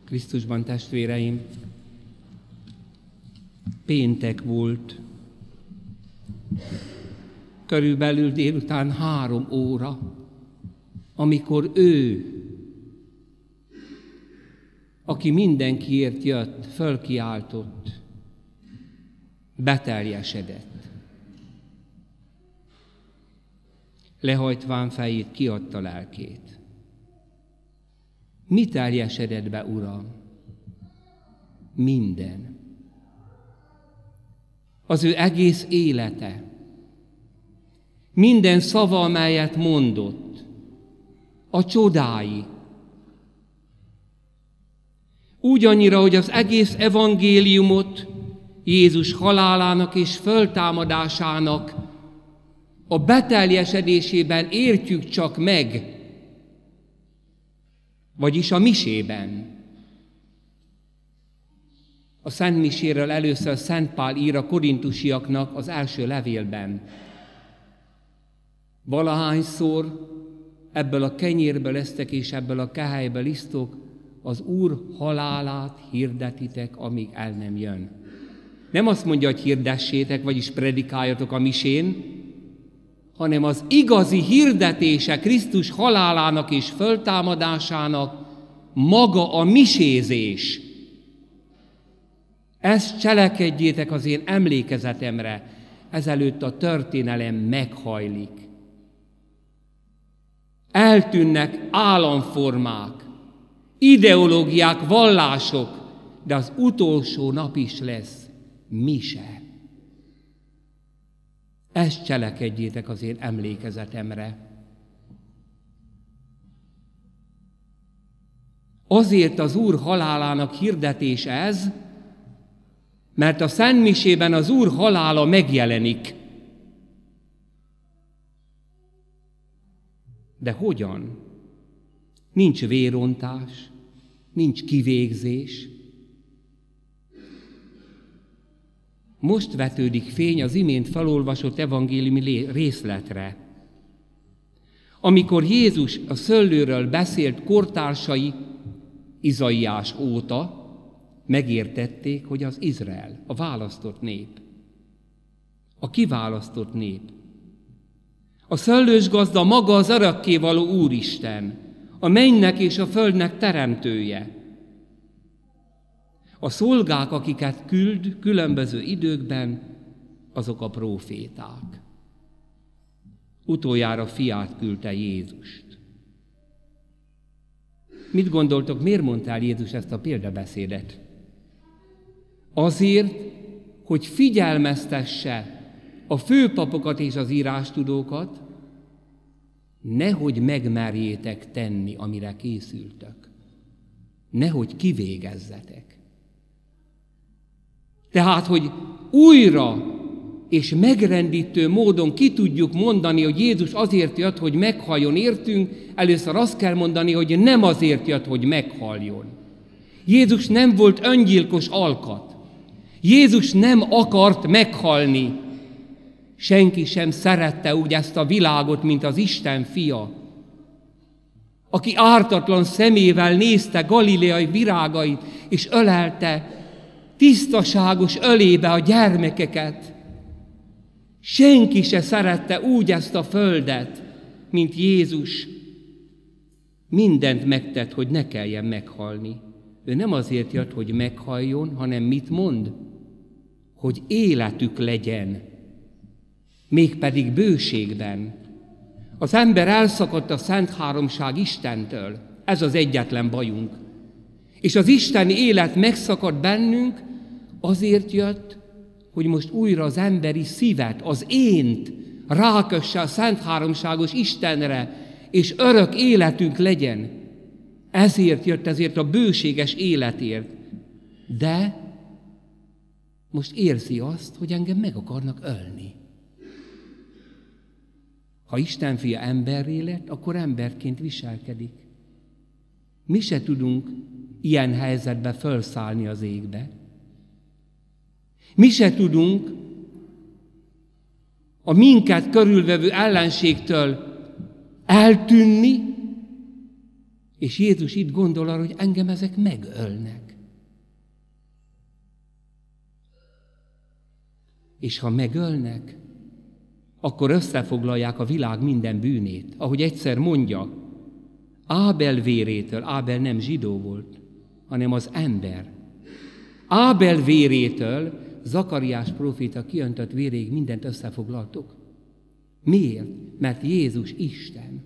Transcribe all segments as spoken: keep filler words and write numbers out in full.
Krisztusban, testvéreim, péntek volt, körülbelül délután három óra, amikor ő, aki mindenkiért jött, fölkiáltott, beteljesedett. Lehajtván fejét, kiadta lelkét. Mi teljesedett be, Uram? Minden. Az ő egész élete, minden szava, amelyet mondott, a csodái. Úgy annyira, hogy az egész evangéliumot Jézus halálának és föltámadásának a beteljesedésében értjük csak meg, vagyis a misében. A Szent Miséről először Szent Pál ír a korintusiaknak az első levélben. Valahányszor ebből a kenyérből esztek és ebből a kehelyből isztok, az Úr halálát hirdetitek, amíg el nem jön. Nem azt mondja, hogy hirdessétek, vagyis predikáljatok a misén, hanem az igazi hirdetése Krisztus halálának és föltámadásának maga a misézés. Ezt cselekedjétek az én emlékezetemre, ezelőtt a történelem meghajlik. Eltűnnek államformák, ideológiák, vallások, de az utolsó nap is lesz mise. Ezt cselekedjétek az én emlékezetemre. Azért az Úr halálának hirdetés ez, mert a Szent Misében az Úr halála megjelenik. De hogyan? Nincs vérontás, nincs kivégzés. Most vetődik fény az imént felolvasott evangéliumi részletre. Amikor Jézus a szőlőről beszélt, kortársai Izaiás óta megértették, hogy az Izrael, a választott nép, a kiválasztott nép. A szőlős gazda maga az örökkévaló Úristen, a mennynek és a földnek teremtője. A szolgák, akiket küld különböző időkben, azok a próféták. Utoljára fiát küldte Jézust. Mit gondoltok, miért mondta el Jézus ezt a példabeszédet? Azért, hogy figyelmeztesse a főpapokat és az írástudókat, nehogy megmerjétek tenni, amire készültök. Nehogy kivégezzetek. Tehát, hogy újra és megrendítő módon ki tudjuk mondani, hogy Jézus azért jött, hogy meghalljon értünk, először azt kell mondani, hogy nem azért jött, hogy meghalljon. Jézus nem volt öngyilkos alkat. Jézus nem akart meghalni. Senki sem szerette úgy ezt a világot, mint az Isten fia, aki ártatlan szemével nézte Galileai virágait, és ölelte tisztaságos ölébe a gyermekeket. Senki se szerette úgy ezt a földet, mint Jézus. Mindent megtett, hogy ne kelljen meghalni. Ő nem azért jött, hogy meghalljon, hanem mit mond? Hogy életük legyen, mégpedig bőségben. Az ember elszakadt a Szent Háromság Istentől. Ez az egyetlen bajunk. És az isteni élet megszakadt bennünk, azért jött, hogy most újra az emberi szívet, az ént rákösse a Szent Háromságos Istenre, és örök életünk legyen. Ezért jött, ezért a bőséges életért. De most érzi azt, hogy engem meg akarnak ölni. Ha Isten fia emberré lett, akkor emberként viselkedik. Mi se tudunk ilyen helyzetbe fölszállni az égbe. Mi se tudunk a minket körülvevő ellenségtől eltűnni, És Jézus itt gondol arra, hogy engem ezek megölnek. És ha megölnek, akkor összefoglalják a világ minden bűnét. Ahogy egyszer mondja, Ábel vérétől, Ábel nem zsidó volt, hanem az ember. Ábel vérétől Zakariás próféta kiöntött véréig mindent összefoglaltuk. Miért? Mert Jézus Isten.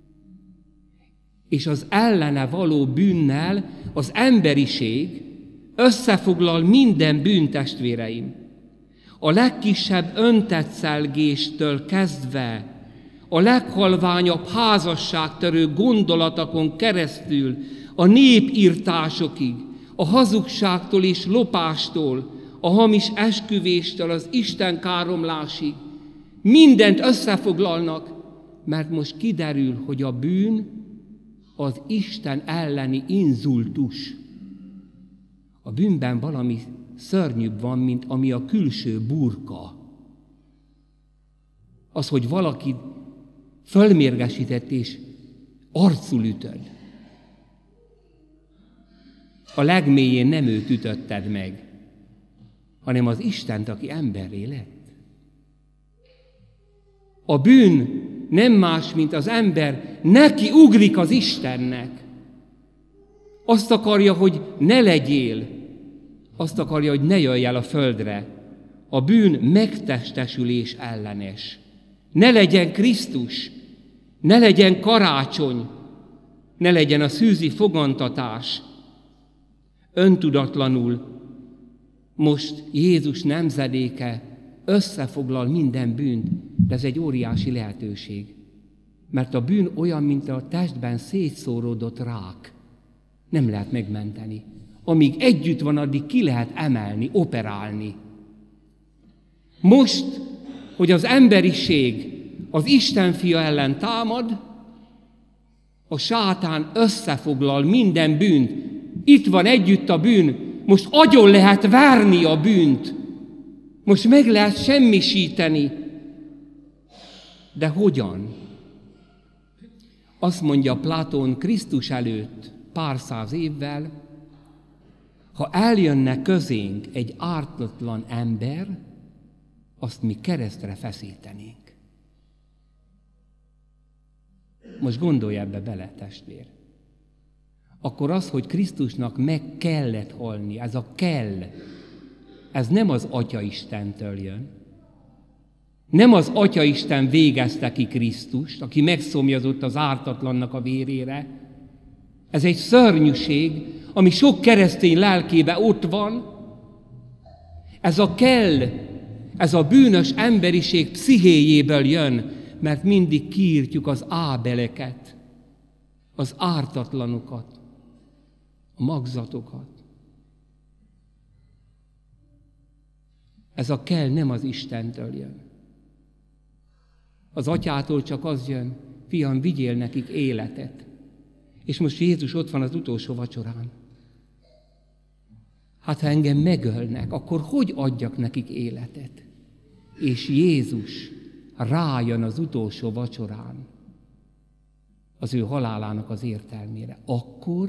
És az ellene való bűnnel az emberiség összefoglal minden bűnt, testvéreim. A legkisebb öntetszelgéstől kezdve a leghalványabb házasságtörő gondolatokon keresztül a népirtásokig, a hazugságtól és lopástól, a hamis esküvéstől az Isten káromlásig mindent összefoglalnak, mert most kiderül, hogy a bűn az Isten elleni inzultus. A bűnben valami szörnyűbb van, mint ami a külső burka. Az, hogy valaki fölmérgesített és arcul ütöd. A legmélyén nem őt ütötted meg, hanem az Istent, aki emberré lett. A bűn nem más, mint az ember neki ugrik az Istennek. Azt akarja, hogy ne legyél. Azt akarja, hogy ne jöjj el a földre. A bűn megtestesülés ellenes. Ne legyen Krisztus, ne legyen karácsony, ne legyen a szűzi fogantatás. Öntudatlanul most Jézus nemzedéke összefoglal minden bűnt, de ez egy óriási lehetőség. Mert a bűn olyan, mint a testben szétszóródott rák. Nem lehet megmenteni. Amíg együtt van, addig ki lehet emelni, operálni. Most, hogy az emberiség az Isten fia ellen támad, a sátán összefoglal minden bűnt. Itt van együtt a bűn, most agyon lehet verni a bűnt. Most meg lehet semmisíteni. De hogyan? Azt mondja Platón Krisztus előtt pár száz évvel, ha eljönne közénk egy ártatlan ember, azt mi keresztre feszítenénk. Most gondolj ebbe bele, testvér. Akkor az, hogy Krisztusnak meg kellett halni, ez a kell, ez nem az Atyaistentől jön. Nem az Atyaisten végezte ki Krisztust, aki megszomjazott az ártatlannak a vérére. Ez egy szörnyűség, ami sok keresztény lelkébe ott van. Ez a kell, ez a bűnös emberiség pszichéjéből jön, mert mindig kiírtjuk az ábeleket, az ártatlanokat, a magzatokat. Ez a kell nem az Istentől jön. Az atyától csak az jön, fiam, vigyél nekik életet. És most Jézus ott van az utolsó vacsorán. Hát ha engem megölnek, akkor hogy adjak nekik életet? És Jézus rájön az utolsó vacsorán az ő halálának az értelmére. Akkor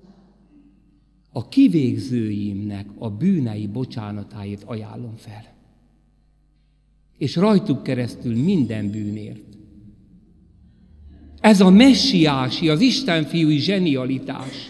a kivégzőimnek a bűnei bocsánatáért ajánlom fel. És rajtuk keresztül minden bűnért. Ez a messiási, az istenfiúi zsenialitás.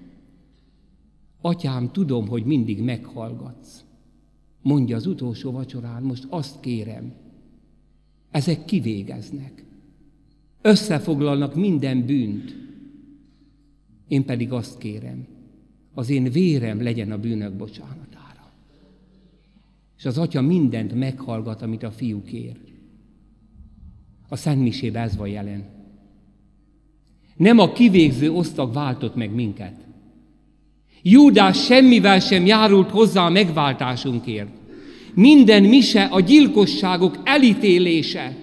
Atyám, tudom, hogy mindig meghallgatsz. Mondja az utolsó vacsorán, most azt kérem. Ezek kivégeznek. Összefoglalnak minden bűnt. Én pedig azt kérem, az én vérem legyen a bűnök bocsánatára. És az atya mindent meghallgat, amit a fiú kér. A szentmisében ez van jelen. Nem a kivégző osztag váltott meg minket. Júdás semmivel sem járult hozzá a megváltásunkért. Minden mise a gyilkosságok elítélése.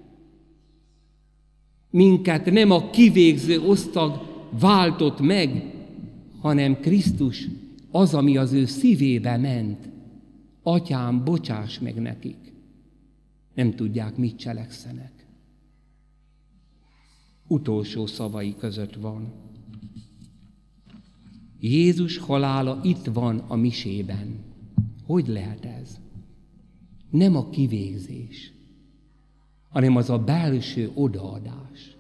Minket nem a kivégző osztag váltott meg, hanem Krisztus az, ami az ő szívébe ment. Atyám, bocsáss meg nekik. Nem tudják, mit cselekszenek. Utolsó szavai között van. Jézus halála itt van a misében. Hogy lehet ez? Nem a kivégzés, hanem az a belső odaadás,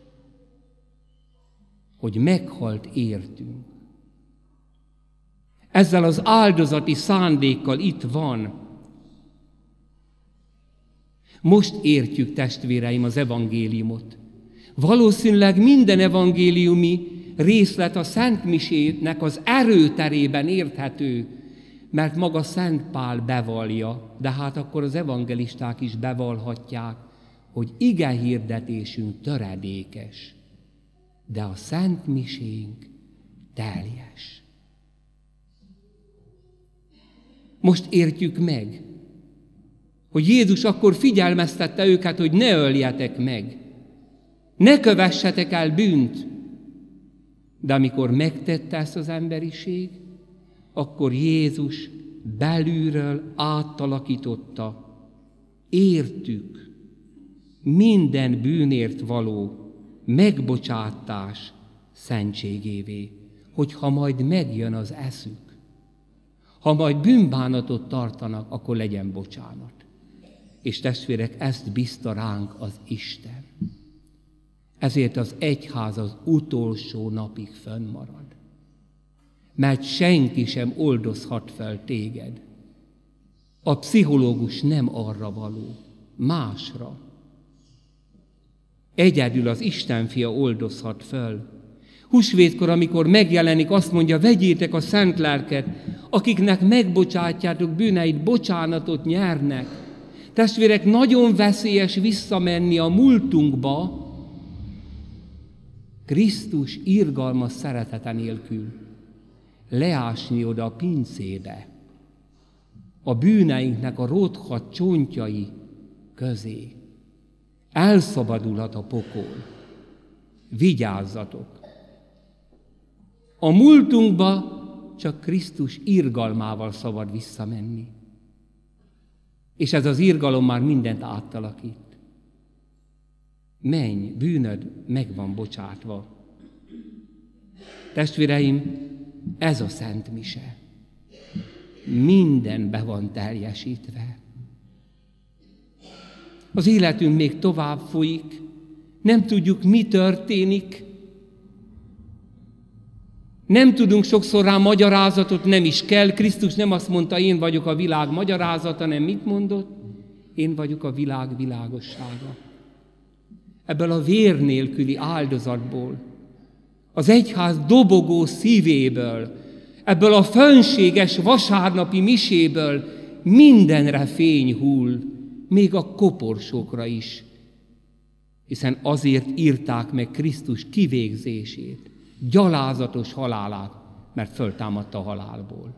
hogy meghalt értünk. Ezzel az áldozati szándékkal itt van. Most értjük, testvéreim, az evangéliumot. Valószínűleg minden evangéliumi részlet a Szent Misének az erőterében érthető, mert maga Szent Pál bevallja, de hát akkor az evangelisták is bevallhatják, hogy ige hirdetésünk töredékes, de a Szent Misénk teljes. Most értjük meg, hogy Jézus akkor figyelmeztette őket, hogy ne öljetek meg, ne kövessetek el bűnt, de amikor megtette ezt az emberiség, akkor Jézus belülről átalakította, értük minden bűnért való megbocsátás szentségévé, hogy ha majd megjön az eszük, ha majd bűnbánatot tartanak, akkor legyen bocsánat. És testvérek, ezt bízta ránk az Isten. Ezért az egyház az utolsó napig fönnmarad. Mert senki sem oldozhat fel téged. A pszichológus nem arra való, másra. Egyedül az Isten fia oldozhat föl. Húsvétkor, amikor megjelenik, azt mondja, vegyétek a szent lelket, akiknek megbocsátjátok bűneit, bocsánatot nyernek. Testvérek, nagyon veszélyes visszamenni a múltunkba, Krisztus irgalmas szeretete nélkül, leásni oda a pincébe, a bűneinknek a rothadt csontjai közé. Elszabadulhat a pokol. Vigyázzatok! A múltunkba csak Krisztus irgalmával szabad visszamenni. És ez az irgalom már mindent átalakít. Menj, bűnöd meg van bocsátva. Testvéreim, ez a Szent Mise. Minden be van teljesítve. Az életünk még tovább folyik, nem tudjuk, mi történik. Nem tudunk sokszor rá magyarázatot, nem is kell. Krisztus nem azt mondta, én vagyok a világ magyarázata, hanem mit mondott? Én vagyok a világ világossága. Ebből a vér nélküli áldozatból, az egyház dobogó szívéből, ebből a fönséges vasárnapi miséből mindenre fény hull, még a koporsókra is, hiszen azért írták meg Krisztus kivégzését, gyalázatos halálát, mert föltámadta a halálból.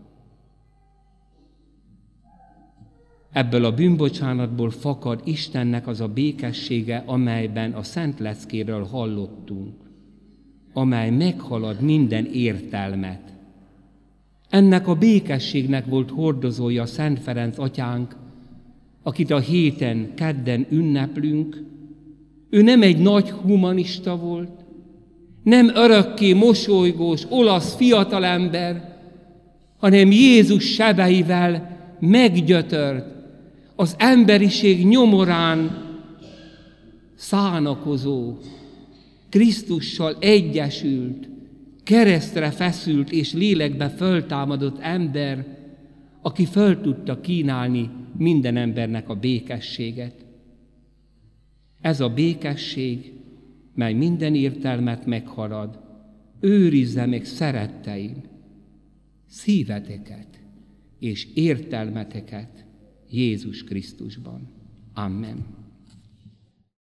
Ebből a bűnbocsánatból fakad Istennek az a békessége, amelyben a Szent Leckéről hallottunk, amely meghalad minden értelmet. Ennek a békességnek volt hordozója Szent Ferenc atyánk, akit a héten, kedden ünneplünk. Ő nem egy nagy humanista volt, nem örökké mosolygós olasz fiatalember, hanem Jézus sebeivel meggyötört, az emberiség nyomorán szánakozó, Krisztussal egyesült, keresztre feszült és lélekbe föltámadott ember, aki föl tudta kínálni minden embernek a békességet. Ez a békesség, mely minden értelmet meghalad, őrizze meg, szeretteim, szíveteket és értelmeteket Jézus Krisztusban. Amen.